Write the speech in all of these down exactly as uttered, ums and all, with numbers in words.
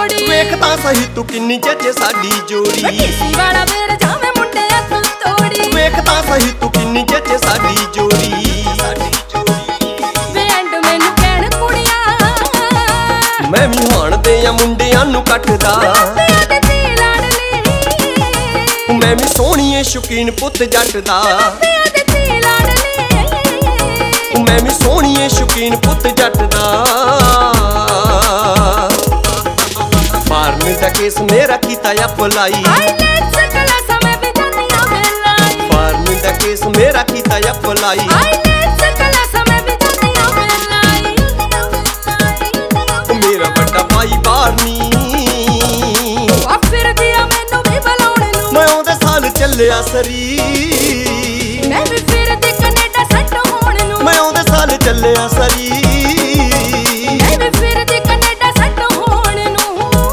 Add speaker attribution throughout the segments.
Speaker 1: ਤੋੜੀ।
Speaker 2: ਵੇਖ ਤਾਂ ਸਹੀ ਤੂੰ ਕਿੰਨੀ ਜੱਜੇ ਸਾਡੀ ਜੋੜੀ।
Speaker 1: ਢੀਸੀ ਵਾਲਾ ਵੇਰ ਜਾਵੇਂ ਮੁੰਡਿਆਂ ਤੋਂ ਤੋੜੀ।
Speaker 2: ਵੇਖ ਤਾਂ ਸਹੀ ਤੂੰ ਕਿੰਨੀ ਜੱਜੇ ਸਾਡੀ ਜੋੜੀ। ਸਾਡੀ ਜੋੜੀ
Speaker 1: ਵੇ ਐਂਡ ਮੈਨੂੰ ਕਹਿਣ ਕੁੜੀਆਂ
Speaker 2: ਮੈਂ ਵੀ ਹਾਣਦੇ ਆ ਮੁੰਡਿਆਂ ਨੂੰ ਕੱਟਦਾ।
Speaker 1: ਮਾਪਿਆਂ ਦੇ ਧੀ ਲਾਡਲੀ
Speaker 2: ਮੈਂ ਵੀ ਸੋਹਣੀਏ ਸ਼ੌਕੀਨ ਪੁੱਤ ਜੱਟ ਦਾ।
Speaker 1: ਮਾਪਿਆਂ ਦੇ ਧੀ ਲਾਡਲੀ
Speaker 2: ਮੈਂ ਵੀ ਸੋਹਣੀਏ ਸ਼ੌਕੀਨ ਪੁੱਤ ਜੱਟ ਦਾ। ਫਾਰਮ ਦਾ ਕੇਸ ਮੇਰਾ ਕੀਤਾ ਅਪਲਾਈ।
Speaker 1: ਆਈਲੈਟਸ ਕਲਾਸਾਂ ਮੈਂ ਵੀ ਜਾਂਦੀਆਂ ਵੇਲਾਈ।
Speaker 2: ਫਾਰਮ ਦਾ ਕੇਸ ਮੇਰਾ ਕੀਤਾ ਅਪਲਾਈ।
Speaker 1: ਆਈਲੈਟਸ ਕਲਾਸਾਂ ਮੈਂ ਵੀ ਜਾਂਦੀਆਂ ਵੇਲਾਈ।
Speaker 2: ਮੇਰਾ ਵੱਡਾ ਭਾਈ ਬਾਹਰ ਨੀ
Speaker 1: ਆ ਫਿਰਦੀ ਆ ਮੈਨੂੰ ਵੀ ਬੁਲਾਉਣ ਨੂੰ।
Speaker 2: ਮੈਂ ਉਹਦੇ ਸਾਲ ਚੱਲਿਆ ਸਰੀ।
Speaker 1: ਮੈਂ ਵੀ ਫਿਰਦੀ ਕੈਨੇਡਾ ਸੈੱਟ ਹੋਣ ਨੂੰ।
Speaker 2: ਮੈਂ ਉਹਦੇ ਸਾਲ ਚੱਲਿਆ ਸਰੀ।
Speaker 1: ਮੈਂ ਵੀ ਫਿਰਦੀ ਕੈਨੇਡਾ ਸੈੱਟ ਹੋਣ ਨੂੰ।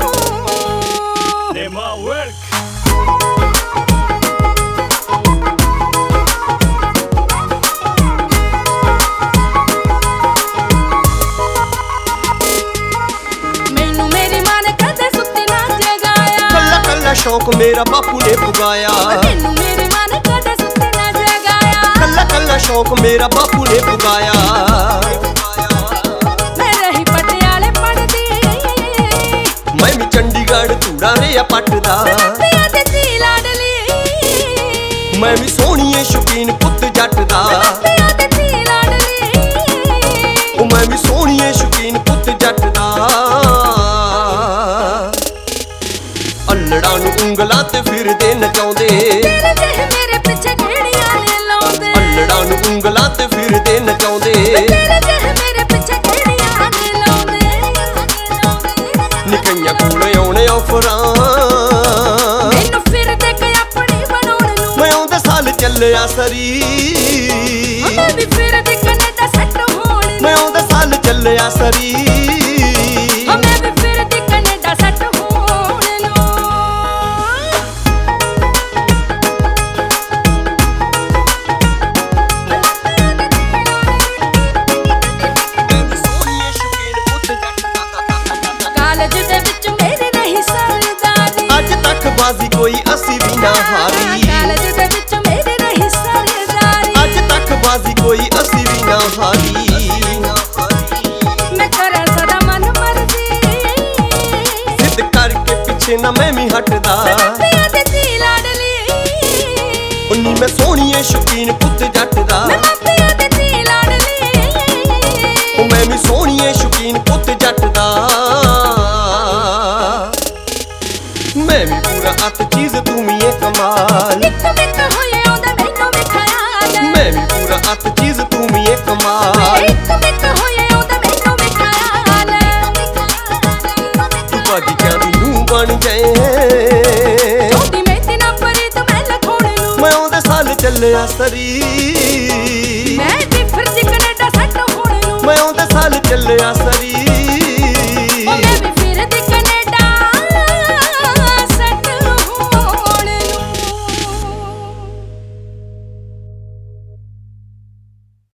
Speaker 1: ਮੈਨੂੰ ਮੇਰੀ ਮਾਂ ਨੇ ਕਦੇ ਸੁੱਤੀ ਨਾ ਜਗਾਇਆ।
Speaker 2: ਕੱਲਾ ਕੱਲਾ ਸ਼ੌਕ ਮੇਰਾ ਬਾਪੂ ਨੇ ਪੁਗਾਇਆ।
Speaker 1: ਮੈਨੂੰ ਮੇਰੀ ਮਾਂ ਨੇ ਕਦੇ ਸੁੱਤੀ ਨਾ ਜਗਾਇਆ।
Speaker 2: ਕੱਲਾ ਕੱਲਾ ਸ਼ੌਕ ਮੇਰਾ ਬਾਪੂ ਨੇ ਪੁਗਾਇਆ।
Speaker 1: ਮੈਂ ਰਹੀ ਪਟਿਆਲੇ ਪੜਦੀ।
Speaker 2: ਮੈਂ ਵੀ ਚੰਡੀਗੜ੍ਹ ਧੂੜਾ ਰਿਆ ਪੱਟਦਾ।
Speaker 1: ਮਾਪਿਆਂ ਦੇ ਧੀ ਲਾਡਲੀ
Speaker 2: ਮੈਂ ਵੀ ਸੋਹਣੀਏ ਸ਼ੌਕੀਨ ਪੁੱਤ ਜੱਟ ਦਾ।
Speaker 1: ਮਾਪਿਆਂ ਦੇ ਧੀ ਲਾਡਲੀ
Speaker 2: ਉਹ ਮੈਂ ਵੀ ਸੋਹਣੀਏ ਸ਼ੌਕੀਨ ਪੁੱਤ ਜੱਟ ਦਾ। ਅੱਲੜਾਂ ਨੂੰ ਉਂਗਲਾਂ ਤੇ ਫਿਰਦੇ ਨਚਾਉਂਦੇ।
Speaker 1: ਤੇਰੇ ਜਿਹੇ ਮੇਰੇ ਪਿੱਛੇ ਕਿਹੜੀਆਂ ਨੇ ਲਾਉਂਦੇ।
Speaker 2: ਅੱਲੜਾਂ ਨੂੰ ਉਂਗਲਾਂ ਤੇ ਫਿਰਦੇ ਨਚਾਉਂਦੇ।
Speaker 1: ਤੇਰੇ ਜਿਹੇ ਮੇਰੇ ਪਿੱਛੇ ਕਿਹੜੀਆਂ ਨੇ ਲਾਉਂਦੇ।
Speaker 2: ਨਿਕਈਆਂ ਕੋਲ ਆਉਣੇ ਆਫਰਾਂ।
Speaker 1: ਮੈਨੂੰ ਫਿਰਦੇ ਕਿ ਆਪਣੀ ਬਣਾਉਣ ਨੂੰ।
Speaker 2: ਮੈਂ ਉਹਦੇ ਸਾਲ ਚੱਲਿਆ ਸਰੀ।
Speaker 1: ਮੈਂ ਵੀ ਫਿਰਦੀ ਕੈਨੇਡਾ ਸੈੱਟ ਹੋਣ ਨੂੰ।
Speaker 2: ਮੈਂ ਉਹਦੇ ਸਾਲ ਚੱਲਿਆ ਸਰੀ।
Speaker 1: ਮੈਂ ਵੀ ਫਿਰਦੀ ਕੈਨੇਡਾ ਸੈੱਟ ਹੋਣ ਨੂੰ। ਕਾਲਜ ਦੇ ਵਿੱਚ ਮੇਰੀ ਨਹੀਂ ਸਰਦਾਰੀ।
Speaker 2: ਅੱਜ ਤੱਕ ਬਾਜ਼ੀ ਕੋਈ ਅਸੀਂ ਵੀ ਨਾ ਹਾਰੀ।
Speaker 1: ਕਾਲਜ ਦੇ ਵਿੱਚ ਮੇਰੀ ਨਹੀਂ ਸਰਦਾਰੀ।
Speaker 2: ਅੱਜ ਤੱਕ ਬਾਜ਼ੀ ਕੋਈ ਅਸੀਂ ਵੀ ਨਾ ਹਾਰੀ।
Speaker 1: ਮੈਂ ਕਰਾਂ ਸਦਾ ਮਨ ਮਰਜ਼ੀ।
Speaker 2: ਜ਼ਿੱਦ ਕਰਕੇ ਪਿੱਛੇ ਨਾ ਮੈਂ ਵੀ ਹਟਦਾ।
Speaker 1: ਮਾਪਿਆਂ ਦੇ ਧੀ ਲਾਡਲੀ
Speaker 2: ਉਨੀ ਮੈਂ ਸੋਹਣੀਏ ਸ਼ੌਕੀਨ ਪੁੱਤ ਜੱਟ ਦਾ।
Speaker 1: ਮੈਂ ਮਾਪਿਆਂ ਦੇ ਧੀ ਲਾਡਲੀ
Speaker 2: ਉਹ ਮੈਂ ਵੀ ਸੋਹਣੀਏ ਸ਼ੌਕੀਨ ਪੁੱਤ ਜੱਟ ਦਾ। ਮੈਂ ਵੀ ਪੂਰਾ ਅੱਤ ਚੀਜ਼ ਤੂੰ ਵੀ ਏ ਕਮਾਲ।
Speaker 1: ਇੱਕ ਮਿੱਕ ਹੋਏ ਆਉਂਦਾ ਮੈਨੂੰ ਵੀ ਖਿਆਲ।
Speaker 2: ਮੈਂ ਵੀ ਪੂਰਾ ਅੱਤ ਚੀਜ਼ ਤੂੰ ਵੀ ਏ ਕਮਾਲ।
Speaker 1: ਇੱਕ ਮਿੱਕ ਹੋਏ ਆਉਂਦਾ ਮੈਨੂੰ ਵੀ ਖਿਆਲ।
Speaker 2: ਤੂੰ ਭੱਜ ਜਾਂਦੀ ਨੂੰ ਬਣ ਜਾਏ।
Speaker 1: ਛੋਟੀ ਮਹਿੰਦੀ ਨਾ ਪਰੀ ਤੂੰ ਮੈਂ ਲਖਾਉਣ ਨੂੰ।
Speaker 2: ਮੈਂ ਉਹਦੇ ਸਾਲ ਚੱਲਿਆ ਸਰੀ।
Speaker 1: ਮੈਂ ਵੀ ਫਿਰਦੀ ਕੈਨੇਡਾ ਸੈੱਟ ਹੋਣ ਨੂੰ।
Speaker 2: ਮੈਂ ਉਹਦੇ ਸਾਲ ਚੱਲਿਆ ਸਰੀ।